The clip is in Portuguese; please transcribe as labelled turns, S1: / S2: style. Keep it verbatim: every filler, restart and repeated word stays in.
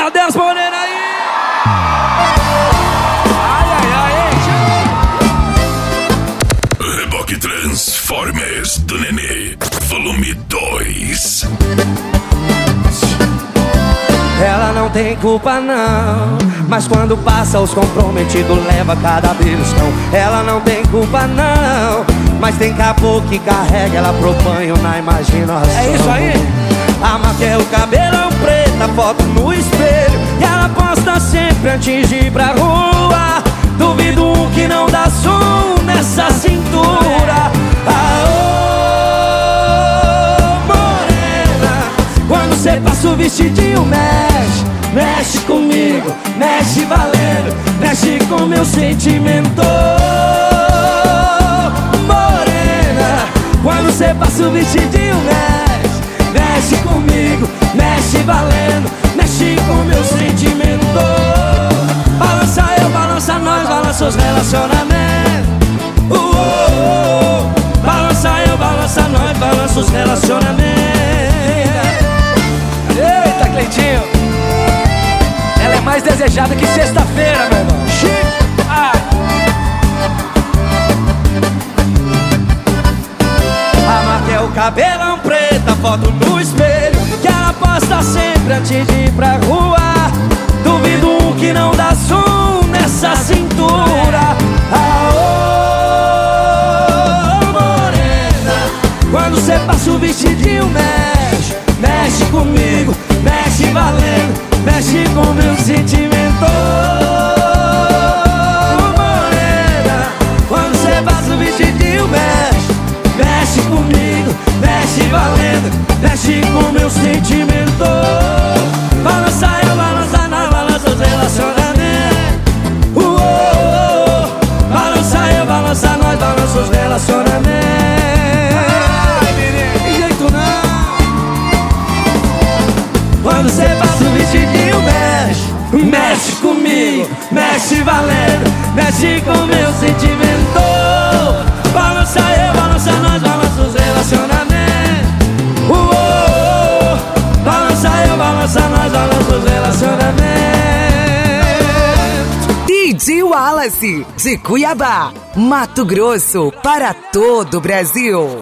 S1: Cadê as morenas aí?
S2: Ai, ai, ai.
S3: Reboque Transformers do Nenê, volume dois.
S1: Ela não tem culpa não, mas quando passa os comprometidos leva cada beliscão. Ela não tem culpa não, mas tem caboclo que carrega ela pro banho na imaginação.
S2: É isso aí?
S1: A marca é o cabelão preto, a foto no espelho, e ela posta sempre antes de ir pra rua. Duvido um que não dá som nessa cintura. Aô, morena, quando cê passa o vestidinho mexe, mexe comigo, mexe valendo, mexe com meu sentimento. Morena, quando cê passa o vestidinho mexe, mexe comigo, mexe valendo, mexe com meu sentimento. Balança eu, balança nós, balança os relacionamentos. Uh, uh, uh. Balança eu, balança nós, balança os relacionamentos.
S2: Eita, Cleitinho. Ela é mais desejada que sexta-feira, meu irmão. Ai.
S1: A marca é o cabelão preto, a foto no espelho, que ela posta sempre antes de ir pra rua. Duvido um que não dá som nessa cintura. Aô, morena, quando cê passa o vestidinho mexe, mexe comigo, mexe valendo, mexe com meu sentimento. Morena, quando cê passa o vestidinho mexe, mexe comigo, mexe valendo, mexe com meu sentimento. Balança eu, balança nós, balança os relacionamentos. Uh, uh, uh. Balança eu, balança nós, balança os relacionamentos. Tem jeito não. Quando cê passa o vestidinho mexe, mexe comigo, mexe valendo, mexe com meu sentimento. Balança eu, balança nós, balança os relacionamentos. Uh, uh, uh. Balança eu, balança nós, balança os relacionamentos.
S4: D J Wallace, de Cuiabá, Mato Grosso, para todo o Brasil.